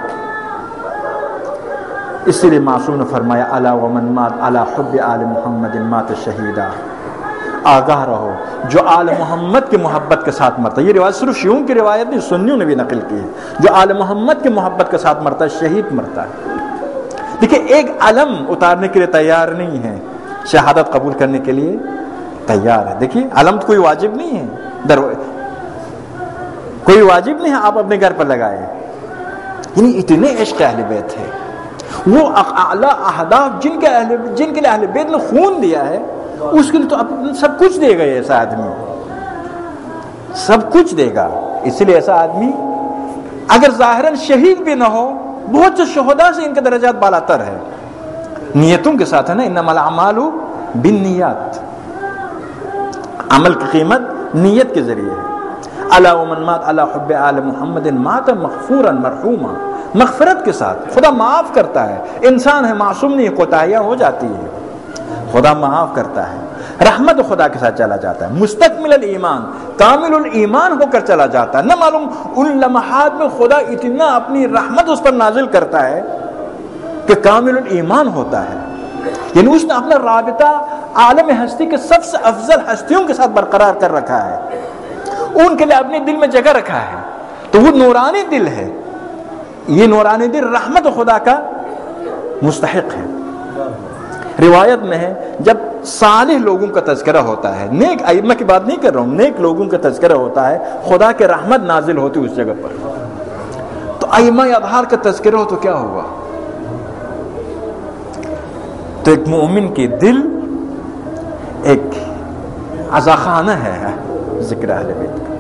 Speaker 1: اسی لیے معصوم نے فرمایا الا ومن مات علی حب آل محمد مات شہیدا. آگاہ رہو جو آل محمد کی محبت کے ساتھ مرتا ہے. یہ روایت صرف شیعوں کی روایت نہیں، سنیوں نے بھی نقل کی ہے. جو آل محمد کی محبت کے ساتھ مرتا ہے شہید مرتا ہے. دیکھیں ایک علم اتارنے کے لیے تیار نہیں ہے، شہادت قبول کرنے کے لیے تیار ہے. دیکھیے علم تو کوئی واجب نہیں ہے، در کوئی واجب نہیں ہے آپ اپنے گھر پر لگائے. یعنی اتنے عشق اہل بیت ہے، وہ اعلیٰ اہداف جن کے اہل جن کے لیے اہل بیت نے خون دیا ہے، اس کے لیے تو سب کچھ دے گا. ایسا آدمی سب کچھ دے گا. اس لیے ایسا آدمی اگر ظاہراً شہید بھی نہ ہو، بہت سے شہداء سے ان کے درجات بالاتر ہے. نیتوں کے ساتھ ہے نا، انما الاعمال بالنیات، عمل کی قیمت نیت کے ذریعے ہے. الا ومن مات علی حب آل محمد مات مغفورا مرحوما، مغفرت کے ساتھ. خدا معاف کرتا ہے، انسان ہے معصوم نہیں، کوتاہیاں ہو جاتی ہے، خدا معاف کرتا ہے. رحمت خدا کے ساتھ چلا جاتا ہے. مستکمل الایمان، کامل الایمان ہو کر چلا جاتا ہے. نہ معلوم ان لمحات میں خدا اتنا اپنی رحمت اس پر نازل کرتا ہے کہ کامل الایمان ہوتا ہے. یعنی اس نے اپنا رابطہ عالم ہستی کے سب سے افضل ہستیوں کے ساتھ برقرار کر رکھا ہے، ان کے لیے اپنے دل میں جگہ رکھا ہے. تو وہ نورانی دل ہے. یہ نورانی دل رحمت خدا کا مستحق ہے. روایت میں ہے جب صالح لوگوں کا تذکرہ ہوتا ہے، نیک ائمہ کی بات نہیں کر رہا ہوں، نیک لوگوں کا تذکرہ ہوتا ہے، خدا کے رحمت نازل ہوتی اس جگہ پر. تو ائمہ اطہار کا تذکرہ ہو تو کیا ہوگا؟ تو ایک مومن کی دل ایک عزاخانہ ہے ذکر اہل بیت کا.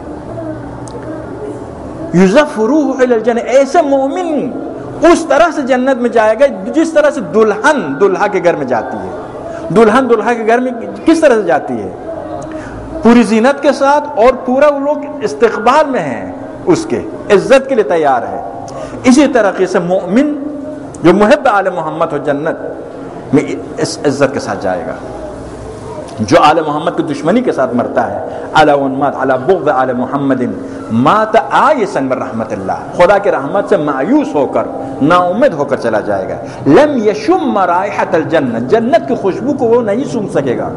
Speaker 1: یزف روح الی الجنہ، ایسے مومن اس طرح سے جنت میں جائے گا جس طرح سے دلہن دلہا کے گھر میں جاتی ہے. دلہن دلہا کے گھر میں کس طرح سے جاتی ہے؟ پوری زینت کے ساتھ، اور پورا وہ لوگ استقبال میں ہیں، اس کے عزت کے لیے تیار ہے. اسی طریقے سے مومن جو محب آل محمد ہو جنت میں اس عزت کے ساتھ جائے گا. جو آل محمد کی دشمنی کے ساتھ مرتا ہے، الا ومن مات علی بغض آل محمد مات عائسا من رحمت اللہ، خدا کے رحمت سے مایوس ہو کر، نا امید ہو کر چلا جائے گا. لم یشم رائحۃ الجنہ، جنت کی خوشبو کو وہ نہیں سونگھ سکے گا.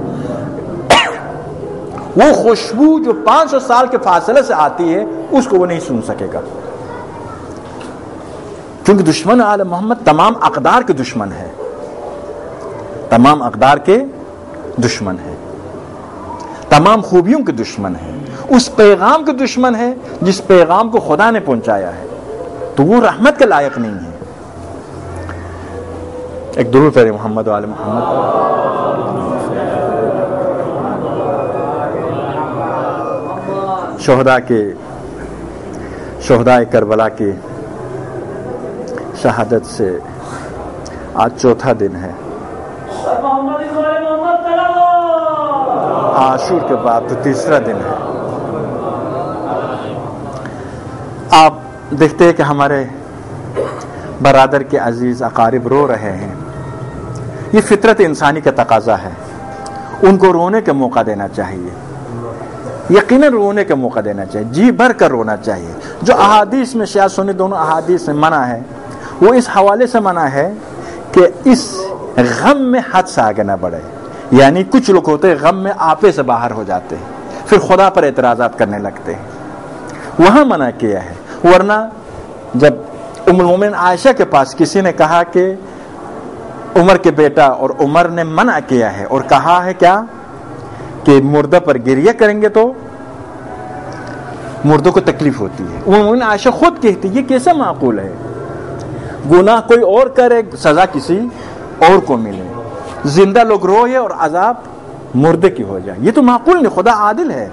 Speaker 1: وہ خوشبو جو پانچ سو سال کے فاصلے سے آتی ہے اس کو وہ نہیں سونگھ سکے گا، کیونکہ دشمن آل محمد تمام اقدار کے دشمن ہے، تمام اقدار کے دشمن ہے، تمام خوبیوں کے دشمن ہے، اس پیغام کے دشمن ہے جس پیغام کو خدا نے پہنچایا ہے. تو وہ رحمت کے لائق نہیں ہے. ایک درود پڑھیں محمد و آل محمد. شہداء کے شہداء کربلا کی شہادت سے آج چوتھا دن ہے. عاشور کے بعد تو تیسرا دن ہے. آپ دیکھتے ہیں کہ ہمارے برادر کے عزیز اقارب رو رہے ہیں. یہ فطرت انسانی کا تقاضا ہے. ان کو رونے کا موقع دینا چاہیے، یقیناً رونے کا موقع دینا چاہیے، جی بھر کر رونا چاہیے. جو احادیث میں شیعہ سنی دونوں احادیث میں منع ہے، وہ اس حوالے سے منع ہے کہ اس غم میں حد سے آگے نہ بڑھے. یعنی کچھ لوگ ہوتے ہیں غم میں آپے سے باہر ہو جاتے ہیں، پھر خدا پر اعتراضات کرنے لگتے ہیں، وہاں منع کیا ہے. ورنہ جب ام المومنین عائشہ کے پاس کسی نے کہا کہ عمر کے بیٹا، اور عمر نے منع کیا ہے اور کہا ہے کیا کہ مردہ پر گریہ کریں گے تو مردوں کو تکلیف ہوتی ہے. ام المومنین عائشہ خود کہتی یہ کیسے معقول ہے؟ گناہ کوئی اور کرے، سزا کسی اور کو ملے، زندہ لوگ روئے اور عذاب مردے کی ہو جائے، یہ تو معقول نہیں. خدا عادل ہے.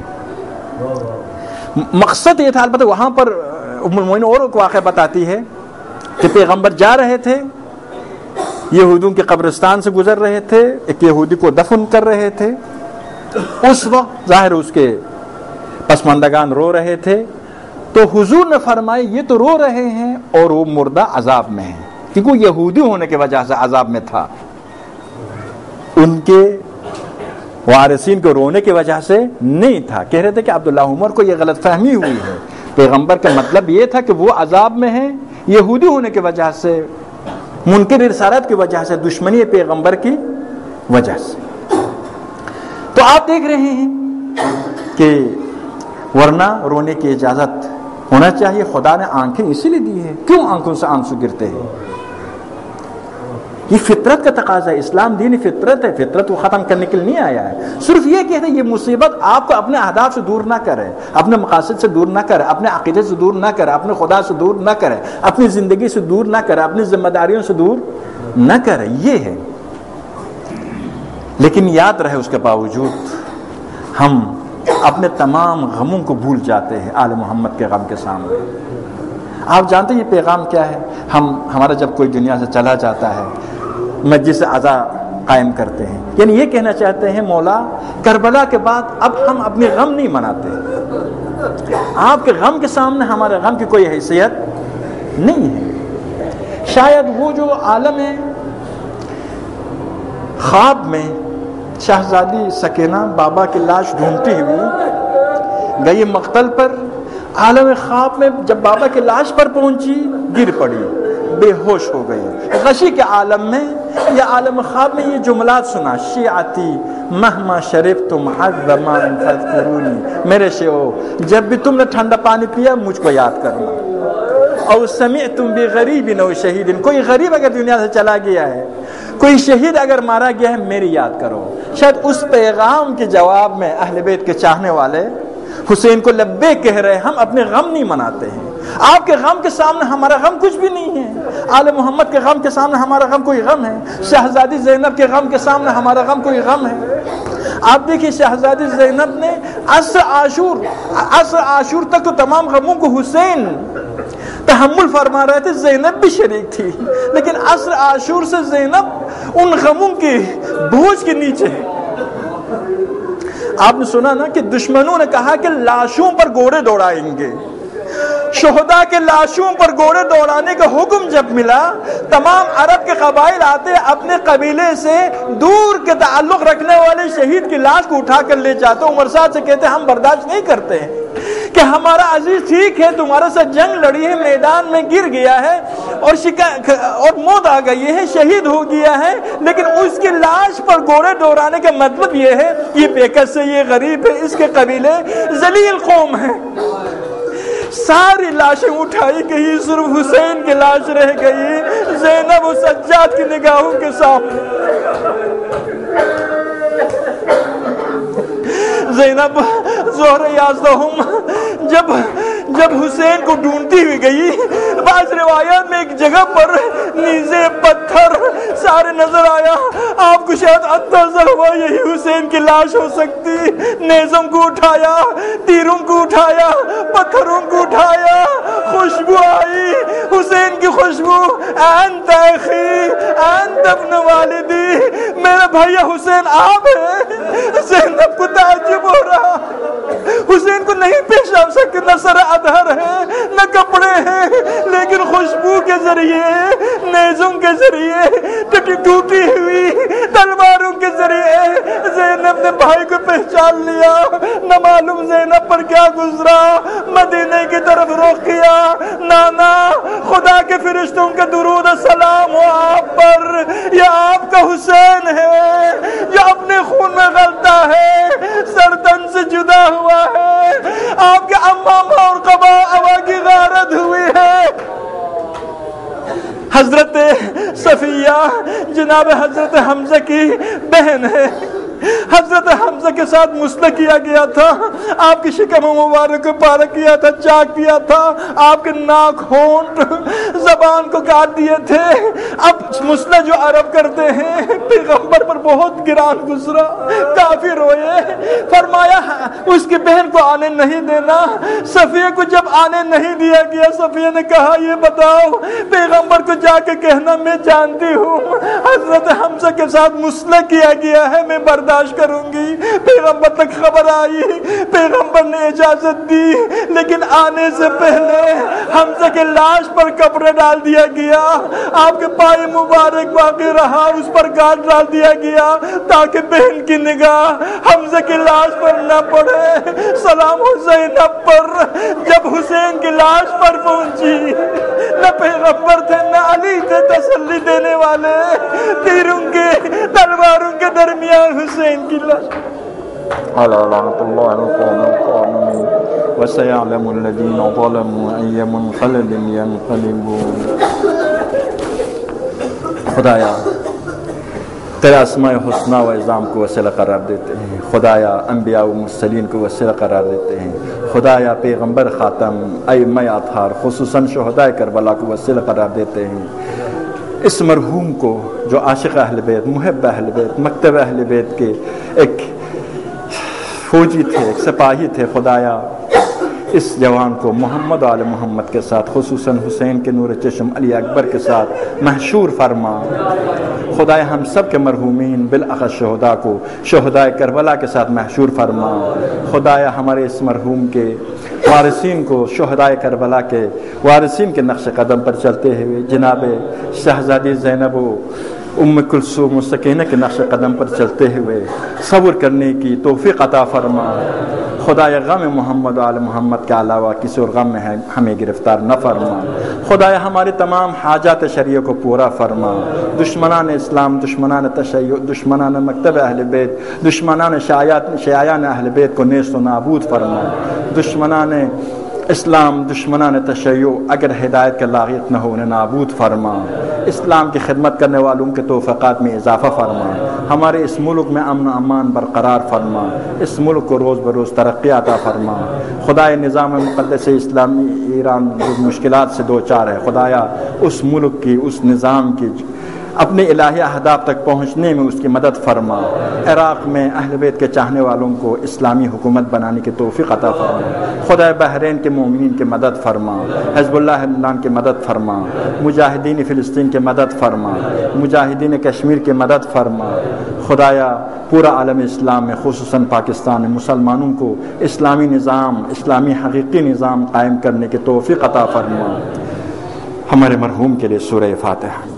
Speaker 1: مقصد یہ تھا. البتہ وہاں پر ام المومنین اور ایک واقعہ بتاتی ہے کہ پیغمبر جا رہے تھے، یہودیوں کے قبرستان سے گزر رہے تھے، ایک یہودی کو دفن کر رہے تھے. اس وقت ظاہر اس کے پسماندگان رو رہے تھے، تو حضور نے فرمایا یہ تو رو رہے ہیں اور وہ مردہ عذاب میں ہے، کیونکہ وہ یہودی ہونے کی وجہ سے عذاب میں تھا. ان کے وارثین کو رونے کی وجہ سے نہیں تھا. کہہ رہے تھے کہ عبداللہ عمر کو یہ غلط فہمی ہوئی ہے، پیغمبر کا مطلب یہ تھا کہ وہ عذاب میں ہیں یہودی ہونے کی وجہ سے، منکر رسالت کی وجہ سے، دشمنی پیغمبر کی وجہ سے. تو آپ دیکھ رہے ہیں کہ ورنہ رونے کی اجازت ہونا چاہیے. خدا نے آنکھیں اسی لیے دی ہے. کیوں آنکھوں سے آنسو گرتے ہیں؟ یہ فطرت کا تقاضا ہے. اسلام دین فطرت ہے. فطرت کو ختم کرنے کے لیے نہیں آیا ہے. صرف یہ کہتے ہیں یہ مصیبت آپ کو اپنے اہداف سے دور نہ کرے, اپنے مقاصد سے دور نہ کرے, اپنے عقیدے سے دور نہ کرے, اپنے خدا سے دور نہ کرے, اپنی زندگی سے دور نہ کرے, اپنی ذمہ داریوں سے دور نہ کرے. یہ ہے. لیکن یاد رہے اس کے باوجود ہم اپنے تمام غموں کو بھول جاتے ہیں آل محمد کے غم کے سامنے. آپ جانتے ہیں یہ پیغام کیا ہے؟ ہم ہمارا جب کوئی دنیا سے چلا جاتا ہے مجلس عزا قائم کرتے ہیں, یعنی یہ کہنا چاہتے ہیں مولا کربلا کے بعد اب ہم اپنی غم نہیں مناتے. آپ کے غم کے سامنے ہمارے غم کی کوئی حیثیت نہیں ہے. شاید وہ جو عالم ہے خواب میں شہزادی سکینہ بابا کی لاش ڈھونڈتی ہوئی گئی مقتل پر, عالم خواب میں جب بابا کی لاش پر پہنچی گر پڑی, بے ہوش ہو گئی. غشی کے عالم میں یا عالم خواب میں یہ جملات سنا, شیعتی مہما شریف تم حضما فذکرونی, میرے شیعو جب بھی تم نے ٹھنڈا پانی پیا مجھ کو یاد کرنا. اور سمعتم بغریب او شہید, کوئی غریب اگر دنیا سے چلا گیا ہے, کوئی شہید اگر مارا گیا ہے, میری یاد کرو. شاید اس پیغام کے جواب میں اہل بیت کے چاہنے والے حسین کو لبے کہہ رہے, ہم اپنے غم نہیں مناتے ہیں. آپ کے غم کے سامنے ہمارا غم کچھ بھی نہیں ہے. آل محمد کے غم کے سامنے ہمارا غم کوئی غم ہے. شہزادی زینب کے غم کے سامنے ہمارا غم کوئی غم ہے. آپ دیکھیے شہزادی زینب نے عصر عاشور عصر عاشور تک تو تمام غموں کو حسین تحمل فرما رہے تھے, زینب بھی شریک تھی, لیکن عصر عاشور سے زینب ان غموں کے بوجھ کے نیچے. آپ نے سنا نا کہ دشمنوں نے کہا کہ لاشوں پر گھوڑے دوڑائیں گے. شہداء کے لاشوں پر گھوڑے دوڑانے کا حکم جب ملا, تمام عرب کے قبائل آتے اپنے قبیلے سے دور کے تعلق رکھنے والے شہید کی لاش کو اٹھا کر لے جاتے. عمر صاحب سے کہتے ہم برداشت نہیں کرتے ہیں کہ ہمارا عزیز ٹھیک ہے, تمہارے ساتھ جنگ لڑی ہے, میدان میں گر گیا ہے اور شکا اور موت آ گئی ہے, شہید ہو گیا ہے, لیکن اس کی لاش پر گھوڑے دوڑانے کا مطلب یہ ہے یہ بےکس ہے, یہ غریب ہے, اس کے قبیلے ذلیل قوم ہے. ساری لاشیں اٹھائی گئی, صرف حسین کی لاش رہ گئی زینب و سجاد کی نگاہوں کے سامنے. زینب زہر یازدہم جب جب حسین کو ڈھونڈتی ہوئی گئی, بعض روایات میں ایک جگہ پر نیزے پتھر سارے نظر آیا. آپ کو شاید اندازہ ہوا یہی حسین کی لاش ہو سکتی. نیزوں کو اٹھایا, تیروں کو اٹھایا, پتھروں کو اٹھایا, خوشبو آئی, حسین کی خوشبو. انت اخی انت ابن والدی, میرے بھیا حسین آپ ہیں. زینب کو تعجب ہو رہا, حسین کو نہیں پیشاب سکتے, نہ سر ادھر ہے نہ کپڑے ہیں, لیکن خوشبو کے ذریعے, نیزوں کے ذریعے, ٹوٹی ہوئی تلواروں کے ذریعے زینب نے بھائی کو پہچان لیا. نہ معلوم زینب پر کیا گزرا, مدینے کی طرف رخ کیا. نانا خدا کے فرشتوں کے درود السلام ہو آپ پر, یہ آپ کا حسین ہے جو اپنے خون میں غلطہ ہے, سرتن سے جدا ہوا ہے, آپ کے امامہ اور قبا ابا کی غارت ہوئی ہے. حضرت صفیہ جناب حضرت حمزہ کی بہن ہے. حضرت حمزہ کے ساتھ مسلح کیا گیا تھا, آپ کی شکم مبارک کو پارک کیا تھا, چاک کیا تھا, آپ کے ناک ہونٹ زبان کو کاٹ دیے تھے. اب مسلح جو عرب کرتے ہیں پیغمبر پر بہت گران گزرا, کافی روئے. فرمایا اس کی بہن کو آنے نہیں دینا. صفیہ کو جب آنے نہیں دیا گیا, صفیہ نے کہا یہ بتاؤ پیغمبر کو جا کے کہنا میں جانتی ہوں حضرت حمزہ کے ساتھ مسلح کیا گیا ہے, میں برداشت کروں گی. پیغمبر تک خبر آئی, پیغمبر نے اجازت دی, لیکن آنے سے پہلے حمزہ کے لاش پر کپڑے ڈال دیا گیا. آپ کے پائے مبارک باقی رہا, اس پر گاٹ ڈال دیا گیا تاکہ بہن کی نگاہ حمزہ کی لاش پر نہ پڑے. سلام زینب پر جب حسین کی لاش پر پہنچی, نہ پیغمبر تھے نہ علی تھے تسلی دینے والے, تیروں کے تلواروں کے درمیان حسین کی لاش. ألا لعنة الله على القوم الظالمين وسيعلم الذين ظلموا أي منقلب ينقلبون. خدایا تیرے اسماء حسنہ و اعظام کو وسیلہ قرار دیتے ہیں. خدایا انبیاء و مرسلین کو وسیلہ قرار دیتے ہیں. خدایا پیغمبر خاتم ائمہ اطہار خصوصاً شہدائے کربلا کو وسیلہ قرار دیتے ہیں. اس مرحوم کو جو عاشق اہل بیت، محب اہل بیت، مکتب اہل بیت کے ایک فوجی تھے، ایک سپاہی تھے، خدایا اس جوان کو محمد و آل محمد کے ساتھ خصوصاً حسین کے نور چشم علی اکبر کے ساتھ محشور فرما. خدایا ہم سب کے مرحومین بالاخص شہداء کو شہدائے کربلا کے ساتھ محشور فرما. خدایا ہمارے اس مرحوم کے وارثین کو شہدائے کربلا کے وارثین کے نقش قدم پر چلتے ہوئے جناب شہزادی زینب و ام کلثوم و سکینہ کے نقش قدم پر چلتے ہوئے صبر کرنے کی توفیق عطا فرما. خدایا غم محمد و آل محمد کے علاوہ کسی اور غم میں ہمیں گرفتار نہ فرما. خدایا ہماری تمام حاجات شرعیہ کو پورا فرما. دشمنان اسلام، دشمنان تشیع، دشمنان مکتب اہل بیت، دشمنان شیعیان اہل بیت کو نیست و نابود فرما. دشمنان اسلام، دشمنان تشیع اگر ہدایت کے لائق نہ ہو انہیں نابود فرما. اسلام کی خدمت کرنے والوں کے توفیقات میں اضافہ فرما. ہمارے اس ملک میں امن و امان برقرار فرما. اس ملک کو روز بروز ترقی عطا فرما. خدائے نظام مقدس اسلامی ایران جو مشکلات سے دوچار ہے، خدایا اس ملک کی، اس نظام کی اپنے الہی اہداف تک پہنچنے میں اس کی مدد فرما. عراق میں اہل بیت کے چاہنے والوں کو اسلامی حکومت بنانے کی توفیق عطا فرما. خدا بحرین کے مومنین کی مدد فرما. حزب اللہ لبنان کی مدد فرما. مجاہدین فلسطین کی مدد فرما. مجاہدین کشمیر کی مدد فرما. خدایا پورا عالم اسلام میں خصوصاً پاکستان میں مسلمانوں کو اسلامی نظام، اسلامی حقیقی نظام قائم کرنے کی توفیق عطا فرما. ہمارے مرحوم کے لیے سورہ فاتحہ.